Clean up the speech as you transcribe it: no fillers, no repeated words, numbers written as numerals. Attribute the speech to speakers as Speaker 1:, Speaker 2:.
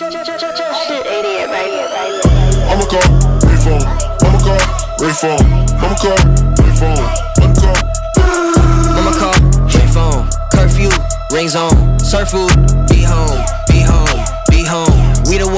Speaker 1: Shit, idiot, right?
Speaker 2: I'ma call, reform. I'ma call, reform. I'ma call, reform.
Speaker 3: I'ma call, reform. Curfew, rings on. Surf food, be home, be home, be home. We the